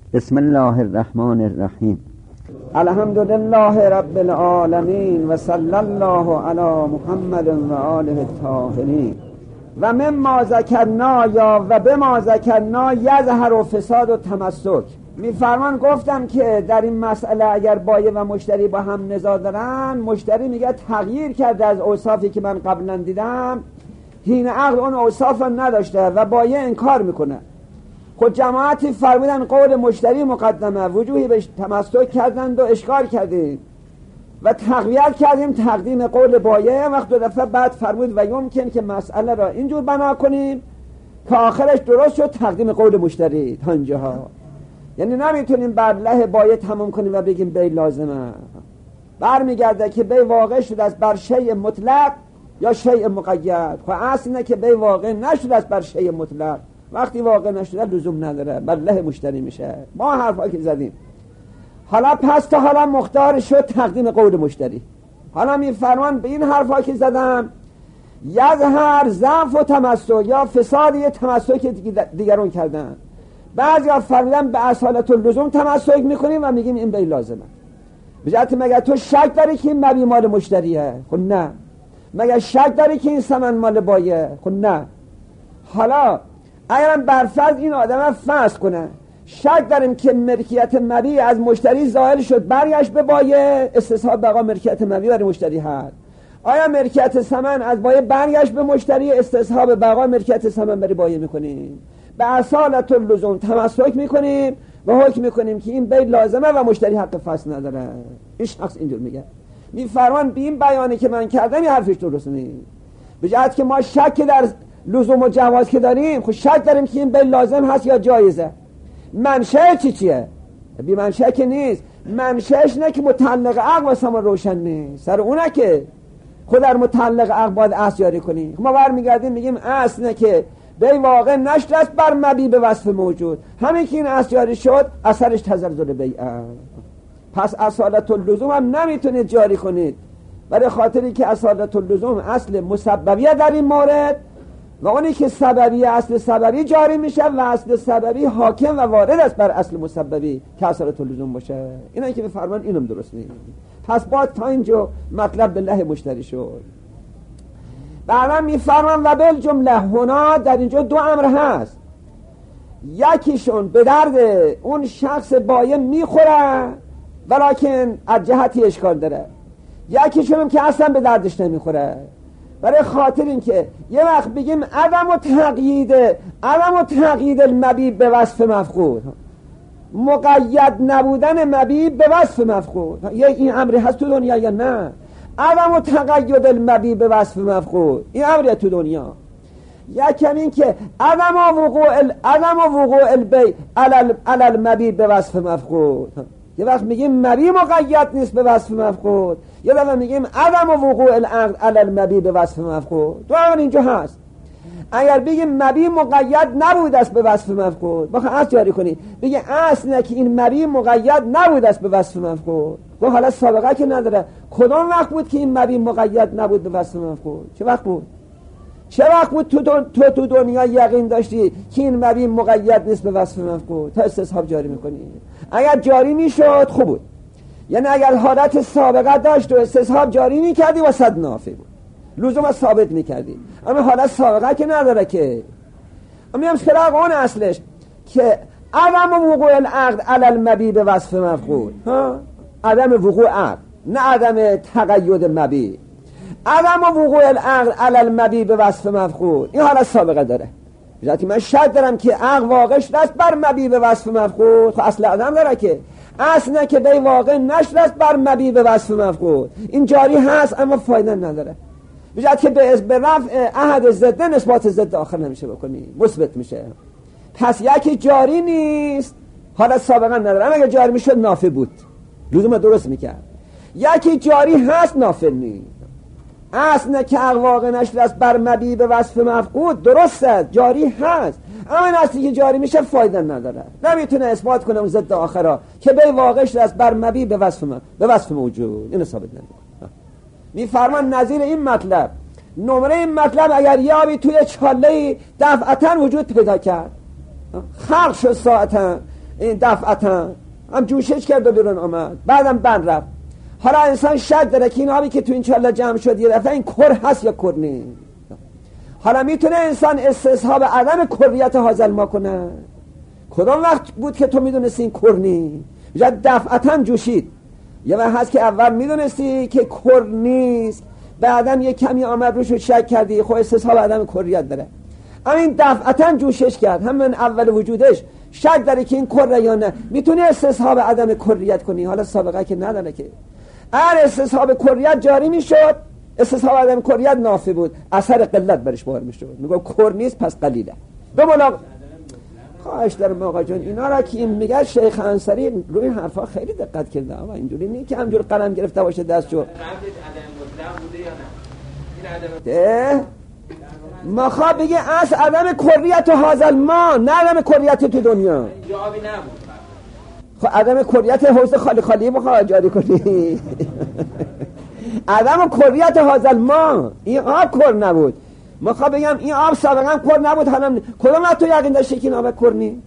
بسم الله الرحمن الرحیم. الحمد لله رب العالمین و صلی الله علی محمد و آله الطاهرین. و مما ذکرنا یا و بما ذکرنا یظهر فساد و تمسک. میفرمان گفتم که در این مسئله اگر بایع و مشتری با هم نزاع دارن، مشتری میگه تغییر کرده از اوصافی که من قبلا دیدم، حین عقد اون اوصاف نداشته و بایع انکار میکنه. خود جماعتی فرمودن قول مشتری مقدمه، وجوهی به تمسک کردند و اشکال کردیم و تقویت کردیم تقدیم قول بایع. وقت دو دفعه بعد فرمود و یمکن که مسئله را اینجور بنا کنیم که آخرش درست شد تقدیم قول مشتری تا اینجاها. یعنی نمیتونیم بر لح بایع تمام کنیم و بگیم بی لازمه. برمیگرده که بی واقع شد از بر شیء مطلق یا شیء مقید. خب اصل اینه که بی واقع نشد از بر شیء مطلق. وقتی واقع نشده لزوم نداره، بر لح مشتری میشه. ما حرفا که زدیم حالا پس تا حالا مختار شد تقدیم قول مشتری. حالا میفرمان به این حرفا که زدم یظهر ضعف و تمسک یا فساد یه تمسک دیگرون کردن. بعضیا فرمودن به اصالت اللزوم تمسک میکنیم و میگیم این به لازمه. بجات مگه تو شک داری که این مبی مال مشتریه؟ خب نه. مگه شک داری که این ثمن مال بایع؟ خب نه. حالا اگرم برفرض این آدم فسخ کنه، شک داریم که ملکیت مبی از مشتری ظاهر شد برگشت به بایع، استصحاب بقا ملکیت مبی برای مشتری هست. آیا ملکیت ثمن از بایع برگشت به مشتری، استصحاب بقا ملکیت ثمن برای بایع میکنیم. به اصالت اللزوم تمسک میکنیم و حکم میکنیم که این بی لازمه و مشتری حق فسخ نداره. این شخص اینجور میگه. میفرمان به این بیانی که من کردم این حرفش درست نیست. به جهت که ما شک در لزوم و جواز که داریم، خب شک داریم که این به لازم هست یا جایزه. منشأ چیه؟ بی منشأ که نیست. منشأش نه که متعلق عقد واسه ما روشن نیست. سر اونه که خود در متعلق عقد باید اصل جاری کنیم. ما برمیگردیم میگیم اصل نه که به واقع نشد است بر مبی به وصف موجود. همین که این اصل جاری شد اثرش تزلزل بیعه. پس اصالت اللزوم هم نمیتونید جاری کنید، برای خاطری که اصالت اللزوم اصل مسببیه در این مورد و اونی که سببی اصل سببی جاری میشه و اصل سببی حاکم و وارد است بر اصل مسببی که اصالت اللزوم باشه. اینا که بفرمان اینم درست نیست. پس باید تا اینجا مطلب به لح مشتری شد. بعدا میفرمان و بالجمله هنا در اینجا دو امر هست. یکیشون به درد اون شخص بایع میخوره ولیکن از جهتی اشکال داره، یکیشون هم که اصلا به دردش نمیخوره. برای خاطر این که یه وقت بگیم عدم و تقیید المبی به وصف مفقود، مقید نبودن مبی به وصف مفقود. یه این امری هست تو دنیا یا نه؟ عدم و تقید المبی به وصف مفقود این امری تو دنیا. یکم این که عدم وقوع البی علی المبی به وصف مفقود. یه وقت میگیم مبی مقید نیست به وصف مفقود، یه وقت میگیم عدم وقوع العقد علی المبی به وصف مفقود. تو اون اینجا هست. اگر بگیم مبی مقید نبود است به وصف مفقود، بخواه اصل جاری کنی بگه اصل نه که این مبی مقید نبود است به وصف مفقود. و حالا سابقه که نداره. کدام وقت بود که این مبی مقید نبود به وصف مفقود؟ چه وقت بود؟ چه وقت بود تو دنیا یقین داشتی که این مبی مقید نیست به وصف مفقود تا استصحاب جاری میکنی؟ اگر جاری میشد خوب بود، یعنی اگر حالت سابقه داشت و استصحاب جاری میکردی و صد نافی بود، لزوم ثابت میکردی. اما حالت سابقه که نداره که. اما هم سراغ اون اصلش که عدم وقوع العقد علی المبی به وصف مفقود، عدم وقوع عقد نه عدم تقید مبی. عدم وقوع العقد علی المبی به وصف مفقود این حالت سابقه داره. بذاتی من شک دارم که عقد واقع شده است بر مبی به وصف مفقود. خب اصل عدم داره که اصل نه که به واقع نشده است بر مبی به وصف مفقود. این جاری هست اما فایده نداره. بذاتی که به رفع احد ضد نسبت ضد آخر نمیشه بکنی، مثبت میشه. پس یکی جاری نیست حالت سابقه نداره، اما اگه جاری میشد نافع بود، لزوم درست میکرد. یکی جاری هست نافع نیست. اصل نه که واقع نشده است بر مبی به وصف مفقود، درسته جاری هست، اما این اصلی که جاری میشه فایده نداره، نمیتونه اثبات کنه اون ضد آخرا که به واقع شده است بر مبی به وصف موجود. اینو ثابت نمیکنه. میفرمان نظیر این مطلب، نمره این مطلب اگر یابی توی چاله دفعتا وجود پیدا کرد، خلق شد ساعتا این دفعتا هم جوشش کرد و بیرون آمد، بعدم بند رفت. حالا انسان شک داره که این آبی که تو این چاله جمع شد یه دفعه این کر هست یا کر نیست. حالا میتونه انسان استصحاب عدم کریت هازل ما کنه؟ کدام وقت بود که تو میدونستی این کر نیست؟ دفعتا جوشید. یه وقت هست که اول میدونستی که کر نیست، بعدم یه کمی آمد روش شک کردی، خب استصحاب عدم کریت داره. اما این دفعتا جوشش کرد، همین اول وجودش شک داره که این کره یا نه، میتونی استصحاب عدم کریت کنی؟ حالا سابقه که نداره که. اگر استصحاب کریت جاری میشد، استصحاب عدم کریت نافی بود، اثر قلت برش بار میشد. میگه کر نیست پس قلیله. به ملاق خواهش دارم آقا جان، اینا را که این میگه شیخ انصاری روی این حرفا خیلی دقت کرده. آقا اینجوری نیست که همجور قلم گرفته باشه دستشو. مخواه بگه از عدم کریت و حاضر ما، نه عدم کریت تو دنیا. خب عدم کریت حوض خالی خالی بخواه جاری کنی. عدم کریت حاضر ما، این آب کر نبود. مخواه بگم این آب سابقا کر نبود، حالا کدام تو یقین داشتی که این آب کر نی؟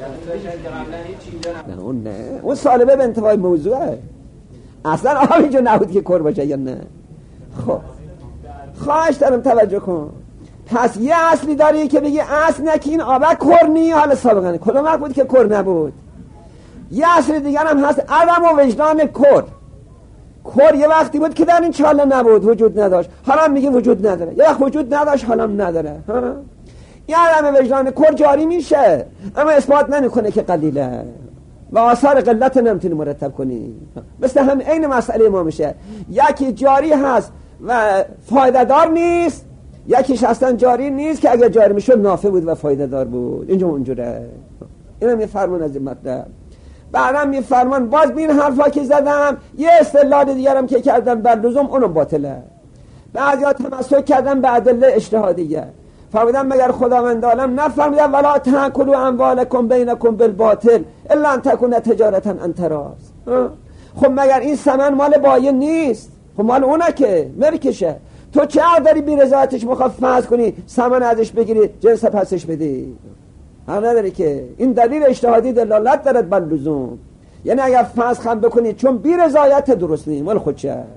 نه اون نه، اون سالبه به انتفاع موضوعه. اصلا آب اینجا نبود که کر باشه یا نه. خب خواهش دارم توجه کن. پس یه اصلی داری که بگی اصل نه که این آبک کر نی، حالا سابقا کدام وقت بود که کر نبود. یه اصل دیگر هم هست عدم و وجدان کر. کر یه وقتی بود که در این چاله نبود، وجود نداشت، حالا میگه وجود نداره. یه وقت وجود نداشت، حالا نداره. یه عدم وجدان کر جاری میشه، اما اثبات نمیکنه که قلیله و آثار قلت نمیتونی مرتب کنی. مثل هم این مسئله ما میشه، یکی جاری هست و فایده دار نیست، یکیش اصلا جاری نیست که اگر جاری میشد نافع بود و فایده دار بود. اینجا اونجوره. اینم یه فرمان از این مطلب. بعدم یه فرمان باز بین حرفا که زدم یه استدلال دیگرم که کردم بر لزوم اونم باطله. بعضیا تمسک کردن به ادله اجتهادیه، فرمودن مگر خداوند عالم نفرموده ولا تاکلوا اموالکم بینکم بالباطل الا ان تکون تجارتا عن تراض؟ خب مگر این ثمن مال بایع نیست؟ خب مال اونه که مرکشه. تو چه داری بی رضایتش مخواه فرض کنی ثمن ازش بگیری جنس پسش بدی؟ هم نداری که. این دلیل اجتهادی دلالت دارد بر لزوم. یعنی اگر فرض خم بکنی چون بی رضایت درست نیست، مال خود چه؟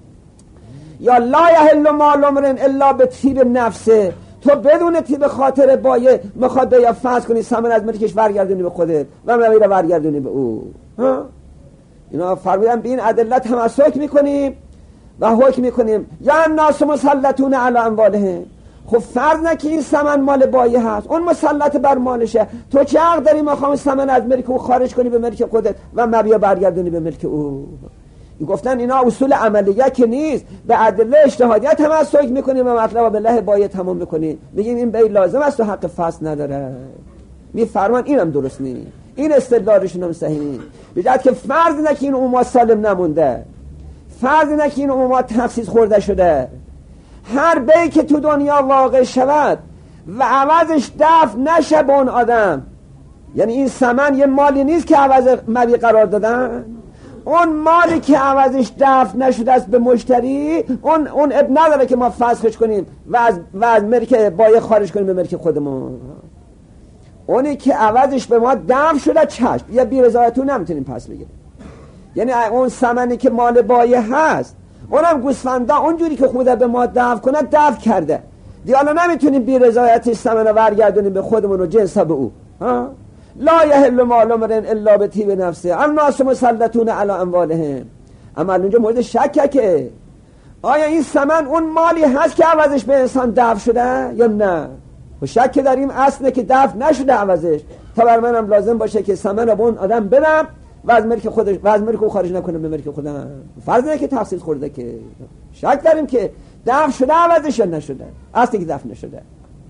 یا لا یحل مال امرئ الا بطیب نفسه، تو بدون طیب خاطر بایع میخواد به یا فرض کنی ثمن از ملکش برگردونی به خودت و مبیع رو برگردونی به او. اینا فرمودن به این ادله تمسک میکنیم و حکم میکنیم یا الناس مسلطون علی اموالهم. خب فرض نه که این ثمن مال بایع هست، اون مسلط بر مالشه، تو چه حق داری مخوام ثمن از ملک او خارج کنی به ملک خودت و مبیع برگردونی به ملک او؟ گفتن اینا اصول عملیه که نیست، به ادله اجتهادیه تمسک میکنیم و مطلب بالله بایع تمام میکنیم، میگیم این بیع لازم است و حق فصل نداره. میفرمان اینم درست نیست، این استدلالشون هم صحیح نیست. بجد که فرض نه که این عموم سالم نمونده، فرض نه که این عموم تخصیص خورده شده، هر بیعی که تو دنیا واقع شود و عوضش دفع نشه به اون آدم، یعنی این ثمن یه مالی نیست که عوض مبیع قرار دادن، اون مالی که عوضش دفع نشده است به مشتری، اون اب نداره که ما فسخش کنیم و از ملک بایع خارج کنیم به ملک خودمون. اونی که عوضش به ما دفع شده چشم، یا بی رضایتون نمیتونیم پس بگیریم. یعنی اون ثمنی که مال بایع هست، اونم گوسفندا اونجوری که خود به ما دفع کنه دفع کرده، دیالا نمیتونیم بی رضایتش ثمن رو برگردونیم به خودمون و جنسا به او. لا یحل مال امرئ الا بطیب نفسه الناس مسلطون علی اموالهم. اما اونجا مورد شکه که آیا این ثمن اون مالی هست که عوضش به انسان دفع شده یا نه؟ و شک داریم اصله که دفع نشده عوضش، تا بر منم لازم باشه که ثمن رو به اون آدم بدم و از ملک خودش و از ملک او خارج نکنم به ملک خودم. فرض نه که تخصیص خورده، که شک داریم که دفع شده عوضش یا نشده، اصلی که دفع نشده.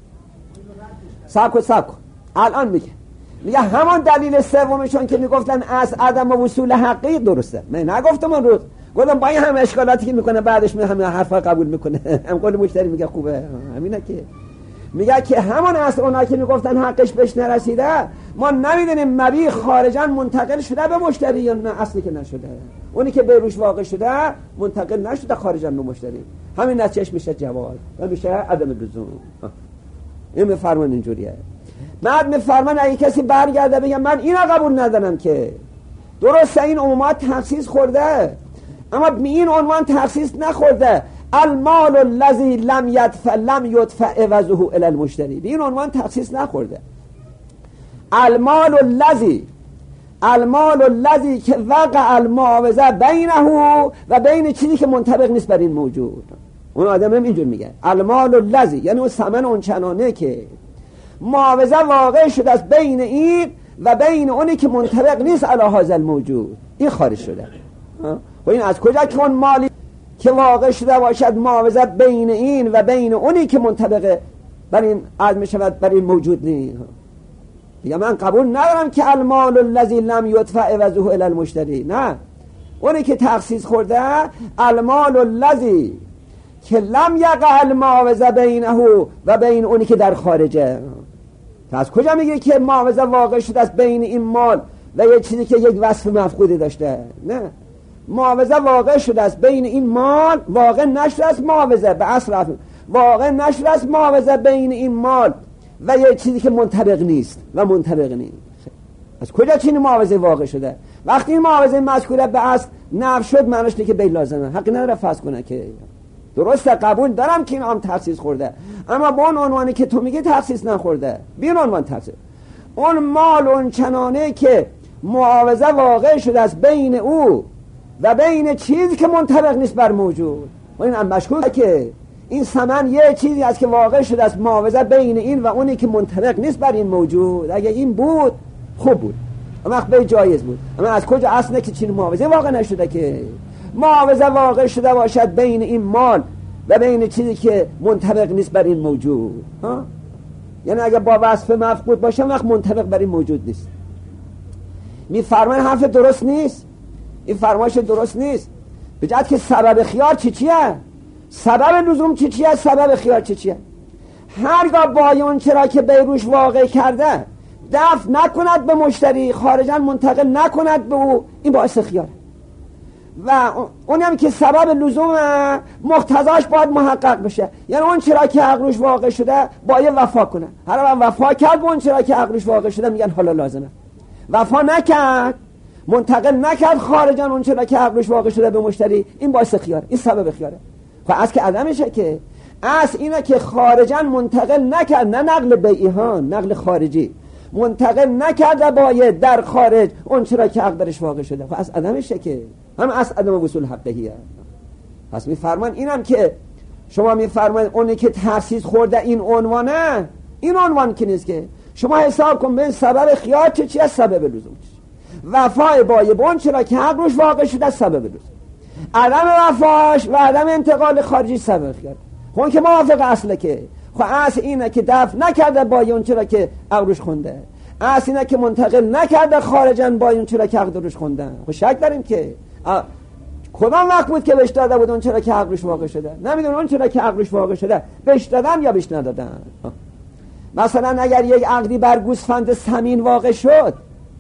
ساکو الان میگه همون دلیل سومشون که میگفتن از عدم و وصول حقی درسته. من نگفتم اون روز، گفتم با این همه اشکالاتی که میکنه بعدش همه حرفا قبول میکنه. هم قول مشتری میگه خوبه، همینه که میگه که همون اصل اونا که میگفتن حقش بهش نرسیده، ما نمیدونیم مبیع خارجا منتقل شده به مشتری یا نه، اصلی که نشده، اونی که به روش واقع شده منتقل نشده خارجا به مشتری. همین نتیجهش میشه جواز و میشه عدم لزوم. این فرمان اینجوریه. بعد میفرمان اگه کسی برگرده بگه من اینو قبول ندارم که درسته این عمومات تخصیص خورده اما این عنوان تخصیص نخورده. المال الذی لم یدفع عوضه الی المشتری، به این عنوان تخصیص نخورده. المال الذی که وقع المعاوضه بینه و بین چیزی که منطبق نیست بر این موجود. اون آدم هم اینجور میگه المال الذی، یعنی اون ثمن اون چنانه که معاوضه واقع شده است بین این و بین اونی که منطبق نیست علی هذا الموجود، این خارج شده. و این از کجا که اون مالی که واقع شده باشد معاوضه بین این و بین اونی که منطبق بر این عدم شود بر این موجود نیست. دیگه من قبول ندارم که المال الذی لم یدفع عوضه الی المشتری، نه، اونی که تخصیص خورده المال الذی که لم یقع المعاوضه بینه و بین اونی که در خارجه. از کجا میگه که معاوضه واقع شده است بین این مال و یه چیزی که یک وصف مفقودی داشته؟ نه، معاوضه واقع شده است بین این مال، واقع نشده است معاوضه به اصل واقع نشده است معاوضه بین این مال و یه چیزی که منطبق نیست و منطبق نیست. از کجا چین معاوضه واقع شده؟ وقتی این معاوضه مذکوره به اصل نفی شد معنیش اینه که بیل لازمه، حقی نداره فسخ کنه. که درسته قبول دارم که این هم تخصیص خورده اما با اون عنوانی که تو میگی تخصیص نخورده. بین عنوان تخصیص اون مال اون چنانه که معاوضه واقع شده است بین او و بین چیزی که منطبق نیست بر موجود. و این هم مشکوکه که این ثمن یه چیزی است که واقع شده است معاوضه بین این و اونی که منطبق نیست بر این موجود. اگه این بود خوب بود، اما وقت جایز بود. اما از کجا اصله که چین معاوضه واقع نشده که معاوضه واقع شده باشد بین این مال و بین چیزی که منطبق نیست بر این موجود؟ یعنی اگه با وصف مفقود باشه وقت منطبق بر این موجود نیست. میفرماین حرف درست نیست، این فرمایش درست نیست. به جهت که سبب خیار چیه؟ سبب لزوم چیه؟ سبب خیار چیه؟ هرگاه بایون چرا که بیروش واقع کرده دفع نکند به مشتری، خارجا منتقل نکند به او، این باعث خیاره. و اونی هم که سبب لزوم مقتضاش باید محقق بشه، یعنی اون چرا که عقلش واقع شده باید وفا کنه. هر وفا کرد اون چرا که عقلش واقع شده میگن حالا لازمه. وفا نکرد، منتقل نکرد خارجا اون چرا که عقلش واقع شده به مشتری، این باعث خیاره، این سبب خیاره. خب از که عدمشه که از اینه که خارجا منتقل نکرد، نه نقل بیعی ها، نقل خارجی منتقل نکرده باید در خارج اون چرا که عقل درش واقع شده. خب از عدمشه که هم از عدم وصول حقیه. پس میفرمان اینم که شما میفرمان اونی که تخصیص خورده این عنوانه، این عنوان که نیست که شما حساب کن به سبب خیار چیه، سبب لزوم چیه. وفای باید اون چرا که عقلش واقع شده سبب لزوم، عدم وفاش و عدم انتقال خارجی سبب خیار. خب که موافق اصله که خب اصل اینه که دفع نکرده با اون چرا که عقلش خونده، اصل اینه که منتقل نکرده خارجا با اون چرا که عقلش خونده. خب شک داریم که کدام وقت بود که بهش داده بود اون چرا که عقلش واقع شده؟ نمیدونم اون چرا که عقلش واقع شده بهش دادن یا بهش ندادن. مثلا اگر یک عقدی بر گوسفند سمین واقع شد،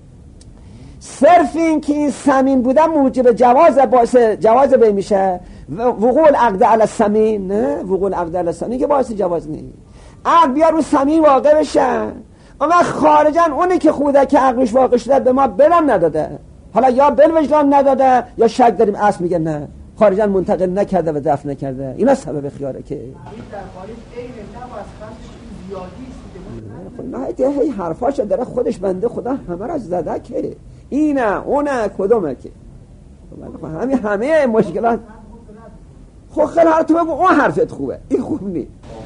صرف این که این سمین بوده موجب جواز بی میشه. وقوع العقد علی السمین، نه وقوع العقد علی السمین که باعث جواز نیست. عقد بیا رو سمین واقع بشه، اما خارجا اونی که خوده که عقلش واقع شده به ما بلم نداده، حالا یا بالوجدان نداده یا شک داریم اصل میگه نه خارجا منتقل نکرده و دفع نکرده. اینا سبب خیاره که نه هی حرفاشو داره خودش بنده خدا همه را زده که اینه اونه کدومه که همه مشکلات. خب خیلی هر تو بگو اون حرفت خوبه، این خوب نیست.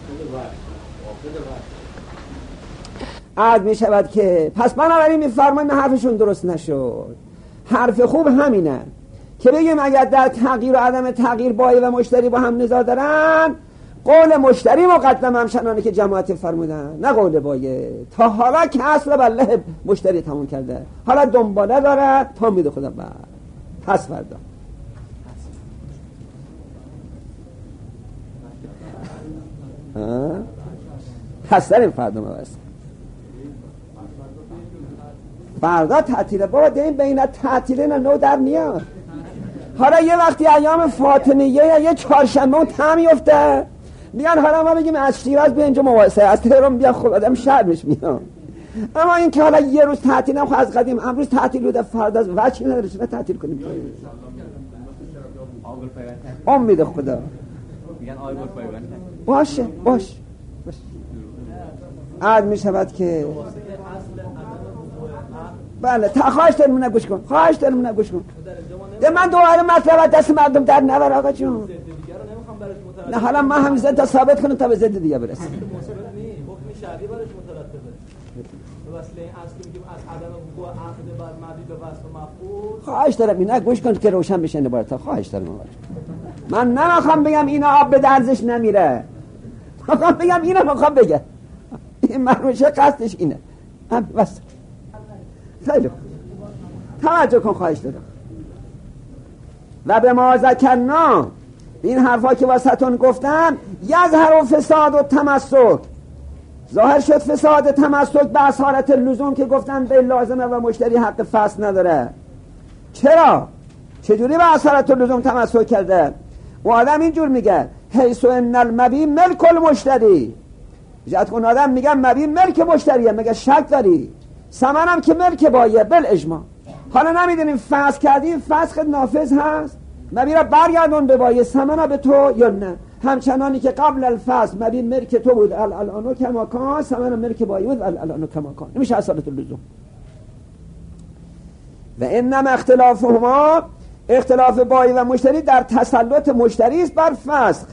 عاد می شود که پس بنابراین میفرمان حرفشون درست نشد. حرف خوب همینه که بگیم اگر در تغییر و عدم تغییر بایی و مشتری با هم نزاع دارن، قول مشتری مقدم همچنانه که جماعت فرمودن، نه قول بایی. تا حالا که اصل بالله مشتری تموم کرده، حالا دنباله داره تا میده خدا بعد پس فردا پس داریم فردا مبست فردا تعطیله. بابا داریم بین تعطیله نو در میاد. حالا یه وقتی ایام فاطمیه یه چهارشنبه اون تعمی افته میگن حالا ما بگیم از شیراز بیا اینجا مواسه، از تهران بیا. خب آدم شرمش میاد. اما این که حالا یه روز تعطیل هم از قدیم امروز تعطیل بوده فردا از وجه نداره چرا تعطیل کنیم؟ امید خدا باشه عاد می شود که بله خواهش دارم نگوش کن ده من دوباره مطلب دست مردم در نبر آقا جون نه حالا ما هم زد تا ثابت کنم تا به زد دیگه برسیم حکم شرعی برش مترتبه به وسیله این اصل که میگیم از عدم وقوع عقد بر مبنی به وصف مفعول. خواهش دارم اینا گوش کن که روشن بشه برات. خواهش دارم من نمیخوام بگم اینا آب به درزش نمیره، میخوام بگم اینا میخوام بگم این مرموشه قصدش اینه. بس خیلی خوب توجه کن خواهش دارم. و به ما ذکرنا این حرفا که واسهتون گفتم یظهر فساد و تمسک، ظاهر شد فساد تمسک به اصالت لزوم که گفتن به لازمه و مشتری حق فصل نداره. چرا؟ چجوری به اصالت لزوم تمسک کرده؟ و آدم اینجور میگه حیث ان المبی ملک المشتری، جهت اون آدم میگه مبی ملک مشتریه، میگه شک داری ثمنم که ملک بایه بالاجماع. حالا نمیدونیم فسخ کردیم فسخ نافذ هست، مبی را برگردون به بایه ثمنه به تو یا نه، همچنانی که قبل الفصل مبی ملک تو بود الان کما کان، ثمن ملک بایه بود الان کما کان. نمیشه اصالت اللزوم. و انما اختلافهما، اختلاف بایه و مشتری در تسلط مشتری است بر فسخ.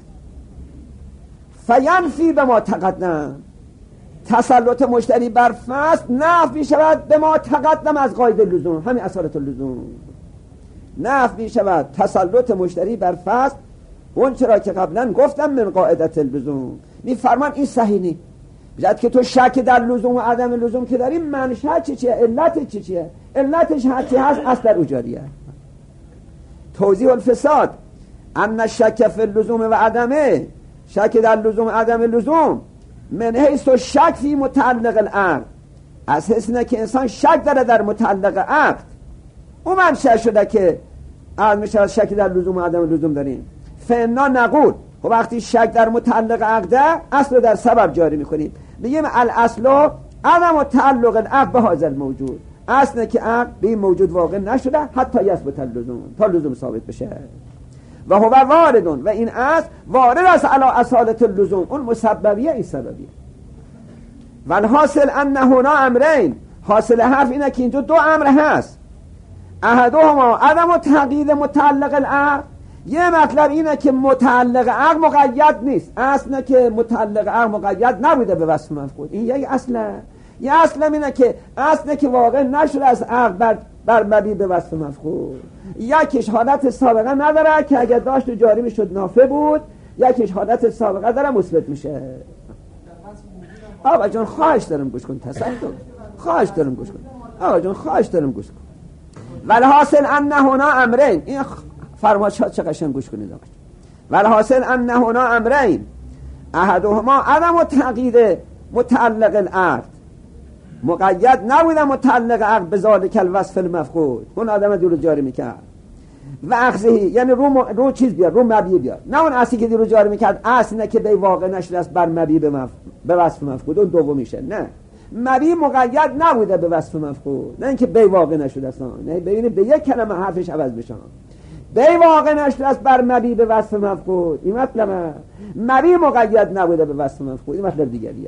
فینفی به ما تقدم، تسلط مشتری بر فسخ نفی می شود به ما تقدم از قاعده لزوم، همین اصالت اللزوم. نفی می شود تسلط مشتری بر فسخ اون چرا که قبلا گفتم من قاعدت اللزوم. می فرمان این صحیح نی، بجد که تو شک در لزوم و عدم لزوم که داری منشأ چیه؟ علت چیه؟ علتش هرچی هست اصل در اوجاریه. توضیح الفساد ان شک فی اللزوم و عدمه، شک در لزوم و عدم لزوم من حیث و شک فی متعلق العقد، از حیث اینه که انسان شک داره در متعلق عقد، اون منشأ شده که از میشه شک در لزوم و عدم لزوم داریم. فانا نقول، و وقتی شک در متعلق عقده اصل در سبب جاری میکنیم، میگیم الاصل عدم تعلق العقد به هذا الموجود، اصله که عقد به این موجود واقع نشده حتی یثبت اللزوم، تا لزوم ثابت بشه. و هو واردون، و این اصل وارد است علی اصالت اللزوم، اون مسببیه این سببیه. و الحاصل ان هنا امرین، حاصل حرف اینه که اینجا دو امر هست. احدهما عدم تقیید متعلق العقد، یه مطلب اینه که متعلق عقد مقید نیست، اصله که متعلق عقد مقید نبوده به وصف مفقود، این یک اصله. یه اصل اینه که اصله که واقع نشده از عقد بر مبی به وصف مفقود. یکیش حالت سابقه نداره که اگر داشت و جاری میشد نافع بود، یکیش حالت سابقه داره مثبت میشه. آقا جان خواهش دارم گوش کن، تصدق خواهش دارم گوش کن آقا جان، خواهش دارم گوش کن. والحاصل ان هنا امرین، این فرمایشات چه قشنگ گوش کنید آقا. والحاصل ان هنا امرین احدهما عدم تقیید متعلق العقد، مقید نبوده متعلق عقد به ذالک الوصف المفقود، اون آدم دیرو جاری میکرد. و اخذهی یعنی رو چیز بیار، رو مبی بیار، نه اون اصلی که دیرو جاری میکرد اصل نه که به واقع نشده است بر مبی به وصف مفقود، اون دومیشه. نه مبی مقید نبوده به وصف مفقود، نه اینکه به واقع نشده است، نه ببینید به یک کلمه حرفش عوض بشه، به واقع نشده است بر مبی به وصف مفقود، این مطلبه. مبی مقید نبوده به وصف مفقود، این مطلب دیگریه.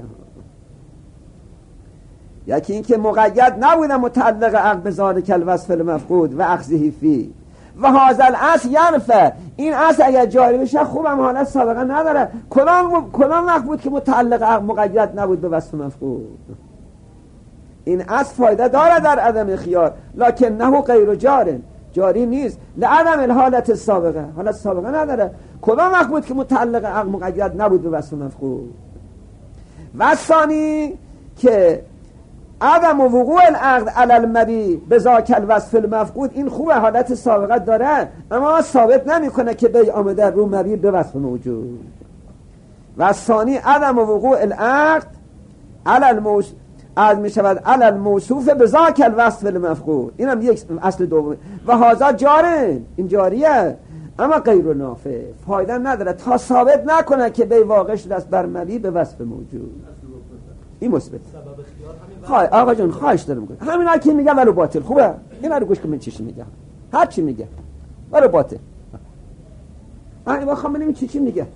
یکی این که مقید نبوده متعلق عقد به ذالک الوصف المفقود و اخذه فی و هذا الاصل ینفع، این اصل اگر جاری بشه خوبم حالت سابقه نداره. کدام وقت بود که متعلق عقد مقید نبود به وصف مفقود؟ این اصل فایده داره در عدم خیار، لکنه غیر جاری نیست لعدم الحالت سابقه، حالت سابقه نداره. کدام وقت بود که متعلق عقد مقید نبود به وصف مفقود؟ و ثانی که عدم وقوع العقد علی المبی به ذاک الوصف المفقود، این خوبه حالت سابقه داره اما ثابت نمیکنه که بی آمده رو مبی به وصف موجود. و ثانی عدم وقوع العقد علی علی الموصوف به ذاک الوصف المفقود، اینم یک اصل دوم. و هذا جاره، این جاریه اما غیر نافع، فایده نداره تا ثابت نکنه که بی واقع شده است بر مبی به وصف موجود. این مثبت. آقا جون خواهش دارم گوش همینا که میگه ولو باطل خوبه اینا رو گوش کن من چی میگه هر چی میگه ولو باطل من بخوام ببینم چی میگه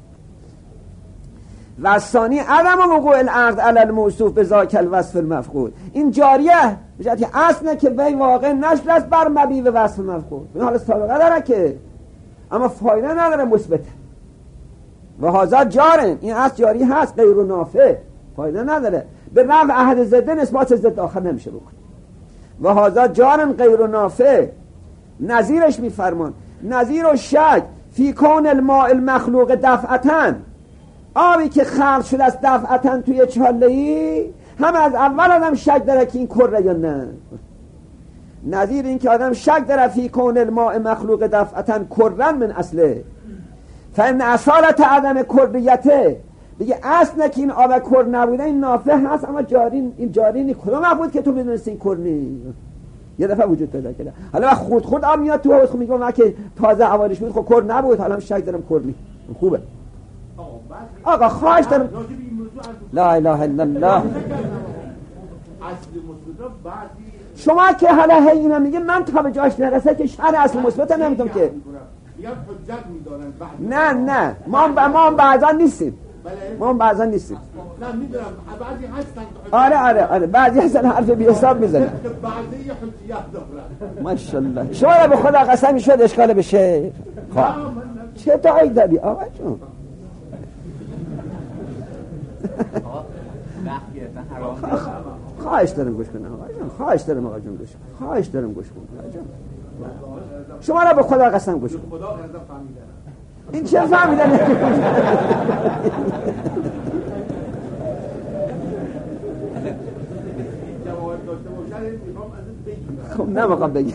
و ثانی عدم وقوع العقد علی الموصوف بذاک الوصف المفقود این جاریه بجاتی اصله که وی واقع نشد است بر مبی و وصف مفقود این حالا سابقه داره که اما فایده نداره مثبت و هذا جارن این اصل جاری هست غیر نافع فایده نداره به رفع احد ضد اثبات ضد آخر نمیشه بکن و هذا جارن غیر نافع نظیرش میفرمان نظیر و شک فی کون الماء المخلوق دفعتن آبی که خلق شده است دفعتن توی چاله‌ای هم از اول آدم شک داره که این کره یا نه نظیر این که آدم شک داره فی کون الماء مخلوق دفعتن کرن من اصله فان اصالت عدم کریته دیگه اصل که این آب کر نبوده این نافع هست اما این جاری کدوم بود که تو بدونستی این کر نی یه دفعه وجود پیدا کرده حالا خود آب میاد تو حوض میگم من که تازه اوارش بود خب کر نبود حالا هم شک دارم کر نی خوبه آقا خواهش دارم لا اله الا الله شما که حالا هی اینا میگه من تا به جاش نرسه که شرع اصل مثبت نمیدونم که نه ما بعضا نیستیم ما بعضا نیستیم نه میدونم بعضی هستن آره بعضی هستن حرف بی حساب میزنن بعضی حجیت دارن ماشاءالله شما به خدا قسم شد اشکال بشه چه دایی داری آقا جون خواهش دارم گوش کنم آقا جون خواهش دارم آقا جون گوش کن خواهش دارم گوش کن آقا جون شما را به خدا قسم گوش کن خدا قسم فهمیدن این چه فهمیدن خب نمیخوام بگی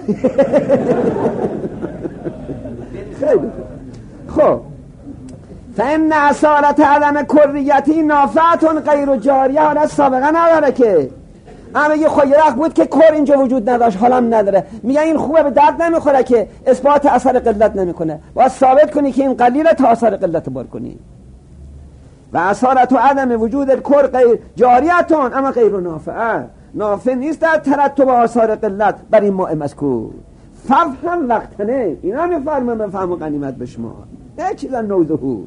خیلی خب فإن اصالت عدم کریتی نافعتون غیر جاریه حالا سابقه نداره که اما یه خیرق بود که کر اینجا وجود نداشت حالم نداره میگه این خوبه به درد نمیخوره که اثبات اثر قلت نمیکنه باید ثابت کنی که این قلیله تا اثر قلت بار کنی و اصالت و عدم وجود کر غیر جاریتون اما غیر نافعه نافع نیست در ترتب آثار قلت بر این ماء مذکور فهم وقتنه اینا میفرمه من فهم و غنیمت به شما نه چیزا نوزهو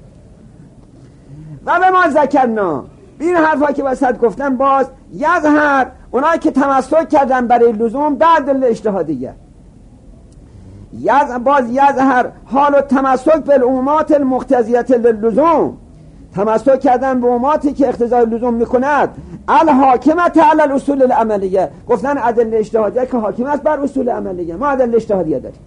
و به ما ذکرنا این حرفا که وسط گفتم باز یظهر اونایی که تمسک کردن برای لزوم در دل اجتهادیه باز یظهر حال و تمسک به العمومات المقتضیه للزوم تمسک کردن به عموماتی که اقتضای لزوم میکند الحاکمت علی الاصول العملیه گفتن ادله اجتهادیه که حاکم است بر اصول عملیه ما ادله اجتهادیه داریم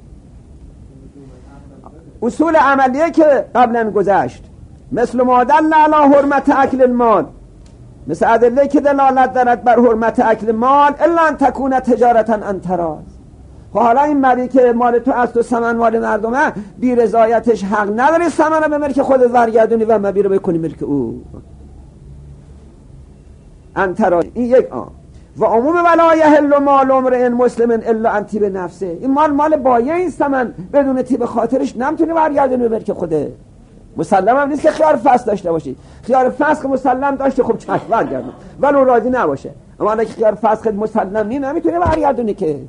اصول عملیه که قبلا گذشت مثل ما دل علی حرمت اکل المال مثل ادله که دلالت دارد بر حرمت اکل مال الا ان تکون تجارتا عن تراض حالا این مری که مال تو از تو ثمن مال مردمه بی رضایتش حق نداری ثمن رو به ملک خودت برگردونی و مبی رو بکنی ملک او عن تراض این یک و عموم ولا یحل مال امرئ مسلم الا عن طیب نفسه این مال بایه این ثمن بدون طیب خاطرش نمیتونی برگردونی به ملک خودت مسلم هم نیست که خیار فسخ داشته باشی خیار فسخ مسلم داشته خب چشم برگردون ولو راضی نباشه اما اگه خیار فسخ مسلم نیست نمیتونه برگردونی که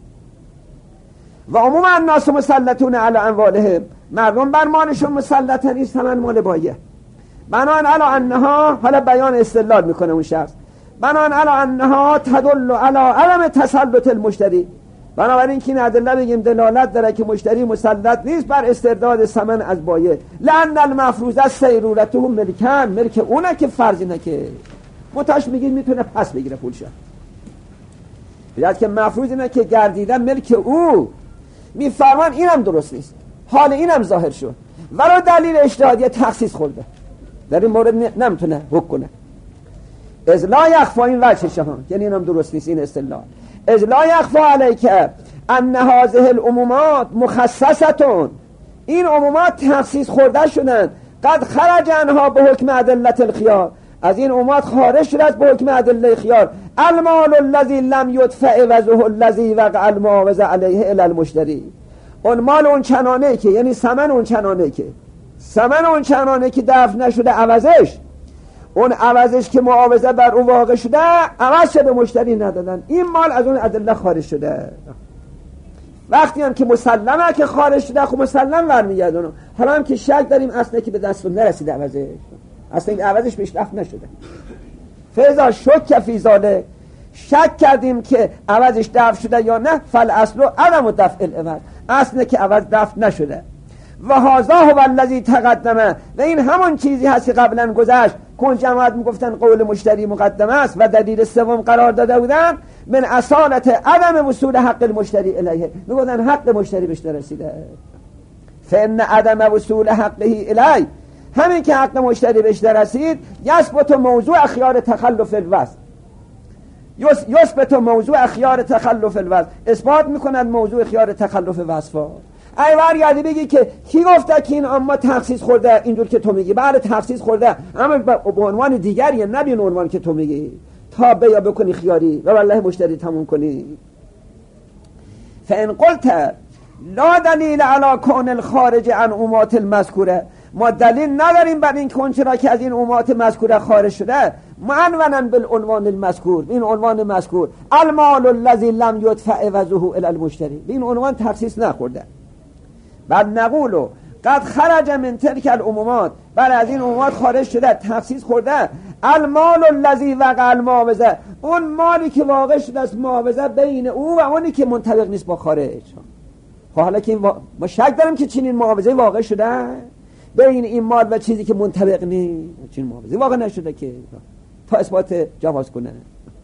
و عموما الناس مسلطون علی اموالهم مردم بر مالشون مسلطن این ثمن مال بایه بنان علی انها حالا بیان استدلال میکنه اون شخص بنان علی انها تدل علی عدم تسلط المشتری بنابراین که این ادله بگیم دلالت داره که مشتری مسلط نیست بر استرداد ثمن از بایع لأن المفروض سیرورته ملکن ملک اونه که فرض اینه که متاش میگید میتونه پس بگیره پولش بیاد که مفروض اینه که گردیدن ملک او میفرمان اینم درست نیست حال اینم ظاهر شد ولو دلیل اجتهادی تخصیص خورده در این مورد نمیتونه حکم کنه از لا یخفا این وجهشه ها یعنی اینم درست نیست این استدلال از لا یخفا علیک ان هذه العمومات مخصصتون این عمومات تخصیص خورده شدن قد خرج عنها به حکم ادله الخيار از این عمومات خارج شده از به حکم ادله خيار المال الذي لم يدفع وزه الذي وقع المعاوضه علیه الی المشتری اون مال اون چنانه که یعنی ثمن اون چنانه که دفع نشده عوضش اون عوضش که معاوضه بر اون واقع شده عوض به مشتری ندادن، این مال از اون ادله خارج شده. وقتی هم که مسلمه که خارج شده خب مسلم برمیگردونه. حالا هم که شک داریم اصلا که به دستون نرسیده عوضش، اصلا این عوضش بهش دفع نشده. فیضا شک فی ذالک، شک کردیم که عوضش دفع شده یا نه، فالاصل عدم دفع العوض، اصلا که عوض دفع نشده. و هذا هو الذی تقدم، و این همون چیزی هست که قبلا گذشت که جماعت میگفتن قول مشتری مقدمه است و دلیل سوم قرار داده بودن من اصالت عدم وصول حق المشتری الیه، میگفتن حق مشتری بهش نرسیده. فان عدم وصول حقه الیه، همین که حق مشتری بهش نرسید یثبت موضوع خیار تخلف الوصل، یثبت موضوع خیار تخلف الوصل، اثبات میکنن موضوع خیار تخلف وصفا. ای برگردی بگی که کی گفته که این اما تخصیص خورده اینجور که تو میگی؟ بله تخصیص خورده، اما به عنوان دیگریه، نه به عنوان که تو میگی، تا بیا بکنی خیاری و والله مشتری تموم کنی. فان قلت لا دلیل علی کون الخارج عن امات المذکوره، ما دلیل نداریم بر این که چرا که از این امات مذکوره خارج شده معنونا بالعنوان المذکور، این عنوان مذکور المال الذی لم یدفع عوضه الی المشتری، این عنوان تخصیص نخورده. بعد نقولو قد خرج من تلک العمومات، بعد از این عمومات خارج شده تخصیص خورده المال الذی وقع المعاوضه، اون مالی که واقع شده است معاوضه بین او و اونی که منطبق نیست با خارج. خب حالا که ما شک داریم که چنین معاوضه واقع شده بین این مال و چیزی که منطبق نیست، چنین معاوضه واقع نشده که تا اثبات جواز کنه.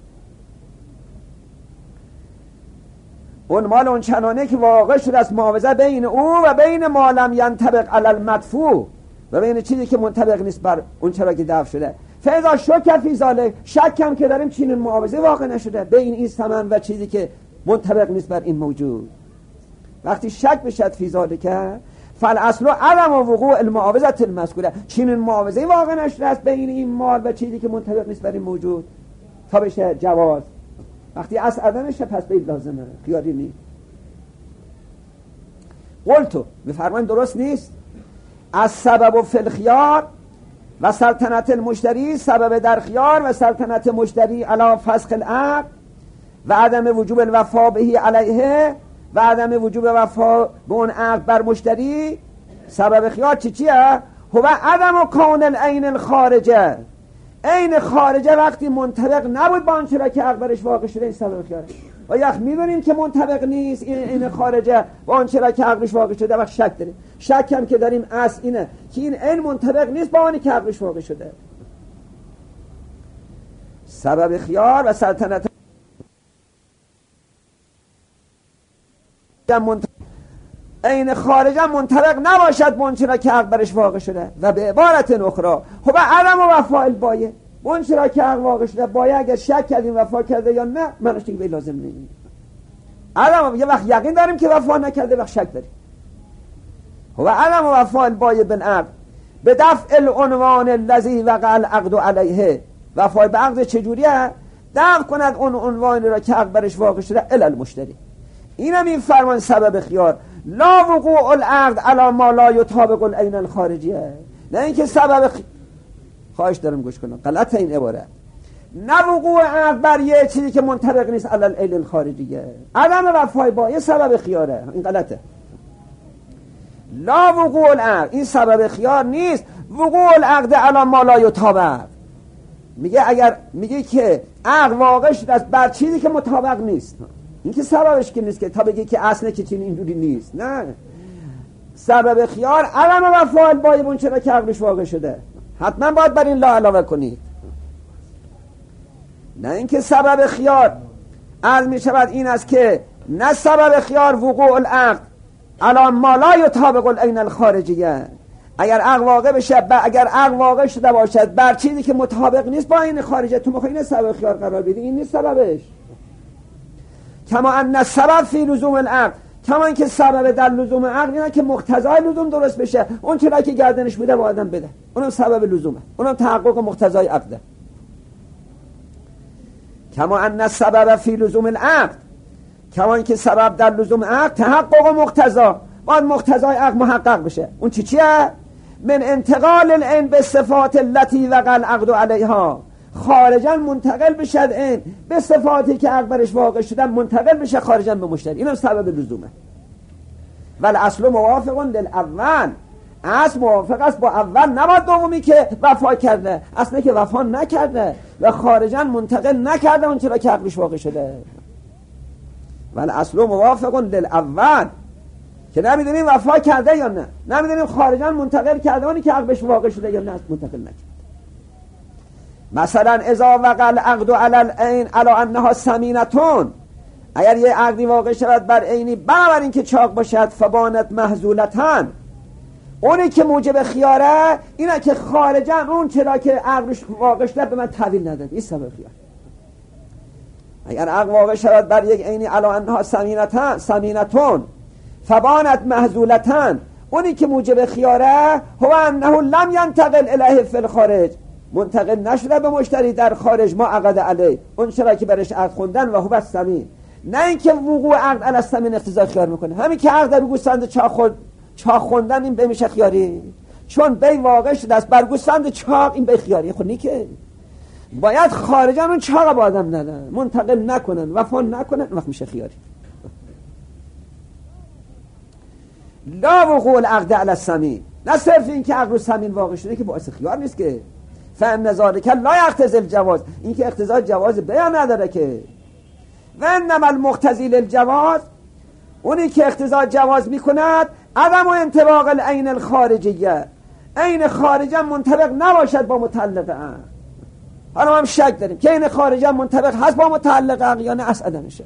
اون مال اون چنانه که واقع شده است معاوضه بین او و بین ما لم ینطبق علی المدفوع، و بین چیزی که منطبق نیست بر اون چرا که دفع شده. فاذا شک فی ذلک، شک هم که داریم چنین معاوضه واقع نشده بین این ثمن و چیزی که منطبق نیست بر این موجود. وقتی شک بشد فی ذلک فالاصل عدم وقوع المعاوضه المذکوره، چنین معاوضه واقع نشده است بین این مال و چیزی که منطبق نیست بر این موجود تا بشه جواز. وقتی اصل عدمشه پس به لازمه، خیاری نیست. قلتو بفرمان درست نیست. از سبب فی الخیار و سلطنت المشتری، سبب در خیار و سلطنت مشتری علی فسخ العقد و عدم وجوب الوفا بهی علیه و عدم وجوب وفا به اون عقد بر مشتری. سبب خیار چیه؟ هو عدم کون العین الخارجه، عین خارجه وقتی منطبق نبود با آنچه را که عقد برش واقع شده، این سبب خیاره. و یک میدونیم که منطبق نیست این خارجه با آنچه را که عقدش واقع شده، وقت شک داریم. شک هم که داریم اصل اینه که این عین منطبق نیست با آنی که عقدش واقع شده. سبب خیار و سلطنت این خارجه منطبق نباشد با آنچه را که عقد برش واقع شده. و به عبارت اخرى خب عدم وفا البایع، اون چرا که عقد واقع شده بایع اگر شک کردیم وفا کرده یا نه منش دیگه به لازم نیست. عدم یه وقت یقین داریم که وفا نکرده، وقت شک داریم. هو عدم وفا البایع بالعقد به دفع العنوان الذی وقع العقد علیه، وفای به عقد چجوریه؟ دفع کند اون عنوانی را که عقد برش واقع شده الی المشتری. اینم این فرمان سبب خیار. لا وقوع العقد علی ما لا یطابق العین الخارجیه، نه اینکه سبب خواهش دارم گوش کنم غلط این عبارت. نه وقوع عقد بر یه چیزی که منطبق نیست علی العین الخارجیه، عدم وفای با یه سبب خیاره، این غلطه. لا وقوع العقد این سبب خیار نیست، وقوع العقد علی ما لا یطابق. میگه اگر میگه که عقد واقع شده است بر چیزی که مطابق نیست، این که سببش که نیست که تا بگی که اصله که چین اینجوری نیست، نه. سبب خیار علم و فاعل بایبون چرا که عقلش واقع شده، حتما باید بر این لا علاوه کنید. نه اینکه سبب خیار عرض می شود این است که نه سبب خیار وقوع العقد علی ما لا یطابق العین الخارجیه، اگر عقد واقع بشه اگر عقد واقع شده باشد بر چیزی که مطابق نیست با این خارجه، تو میخوای این سبب خیار قرار بدی، این نیست سببش. کما ان سبب فی لزوم العقد، کما اینکه سبب در لزوم عقد اینه که مقتضای لزوم درست بشه، اون چیزی که گردنش بوده با آدم بده، اونم سبب لزومه، اونم تحقق مقتضای عقده. کما ان سبب فی لزوم العقد، کما اینکه سبب در لزوم عقد تحقق مقتضا، باید مقتضای عقد محقق بشه. اون چیه؟ من انتقال العین به صفات التي وقع العقد علیها، خارجا منتقل بشد این به صفاتی که عقد برش واقع شدن منتقل بشه خارجا به مشتری. اینم سبب لزومه. والاصل موافق للاول، اصل موافق است با اول، نباید دومی که وفا کرده، اصلا که وفا نکرده و خارجا منتقل نکرده اون چرا که عقدش واقع شده. والاصل موافق للاول، که نمیدونیم وفا کرده یا نه، نمیدونیم خارجا منتقل کرده اونی که عقدش واقع شده یا نه منتقل نکرده. مثلا اذا وقع العقد علی العین علی انها ثمینتون، اگر یه عقدی واقع شود بر عینی بنابر این که چاق باشد، فبانت محذولتن، اونی که موجب خیاره اینه که خارجا اون چرا که عقدش واقع شده به من تحویل نداد، این سبب خیار. اگر عقد واقع شود بر یک عینی علی انها ثمینتون فبانت محذولتن، اونی که موجب خیاره هو انه لم ينتقل الیه فی الخارج، منتقل نشده به مشتری در خارج ما عقد علیه، اون چرا که برش عقد خوندن و هو الثمین، نه اینکه وقوع عقد علی الثمین اقتضای خیار میکنه. همین که عقد رو گوسفند چاق خوندن این به میشه خیاری، چون بی واقع شده است بر گوسفند چاق، این به خیاری خود نیکه. باید خارجا اون چاق با آدم ندن، منتقل نکنن، وفا نکنن، وقت میشه خیاری. لا وقوع العقد علی الثمین، نه صرف این که عقد رو ثمین واقع شده که باعث خیار نیست که. فان ذلک لا یقتضی الجواز، این که اقتضای جواز بیان نداره که. و انما المقتضی للجواز، اونی که اقتضای جواز میکند عدم و انطباق العین الخارجیه، عین خارجا منطبق نباشد با متعلق عقد. حالا ما هم شک داریم که عین خارجا منطبق هست با متعلق عقد یا نه، اصلا نشه.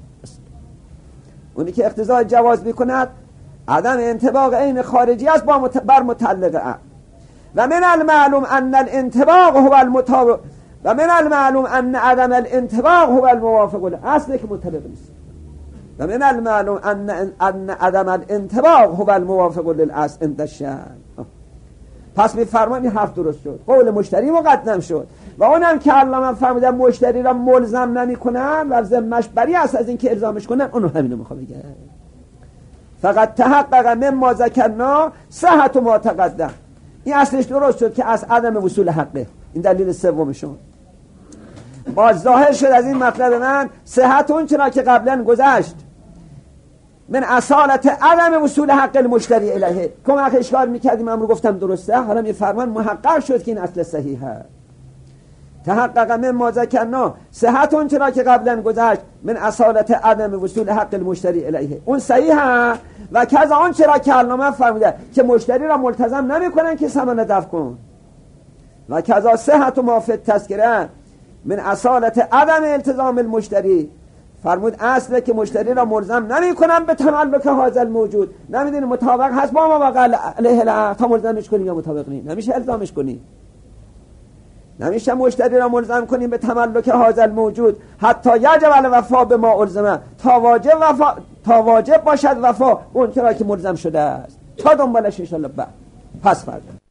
اونی که اقتضای جواز میکند عدم انطباق عین خارجی است بر متعلق عقد. و من المعلوم ان الانطباق هو المطابق، و من المعلوم ان عدم الانطباق هو الموافق له، اصلا که مطابق نیست. و من المعلوم ان عدم الانطباق هو الموافق للاصل عند الشرع. پس میفرمایید حرف درست شد، قول مشتری مقدم شد و اونم که علامه فرمودن مشتری را ملزم نمیکنن و ذمش بری است از اینکه الزامش کنن، اونو همینو میخوام بگم. فقط تحقق مما ذکرنا صحت ما تقدم، این اصلش درست شد که از عدم وصول حقه، این دلیل سومشون. باز ظاهر شد از این مطلب من صحت اون چرا که قبلا گذشت من اصالت عدم وصول حق المشتری الیه. کمک اشکال میکردیم امرو گفتم درسته، حالا میفرمان محقق شد که این اصل صحیحه. تحقق مما ذکرنا صحت اون چرا که قبلا گذشت من اصالت عدم وصول حق المشتری الیه، اون صحیحه. و کذا اون چرا که علامه فرموده که مشتری را ملتزم نمیکنن که ثمن دفع کن. و کذا صحت ما فی التذکره من اصالت عدم التزام المشتری، فرمود اصله که مشتری را ملزم نمیکنن به تملک هذا موجود، نمیدونی مطابق هست با ما وقع علیه العقد تا ملزمش کنیم یا مطابق نیست، نمیشه الزامش کنیم، نمیشه مشتری را ملزم کنیم به تملک هذا موجود حتی یجب الوفا به ما الزمه، تا واجب باشد وفا اون که را که ملزم شده است، تا دنبالش ان شاء الله. پس فردا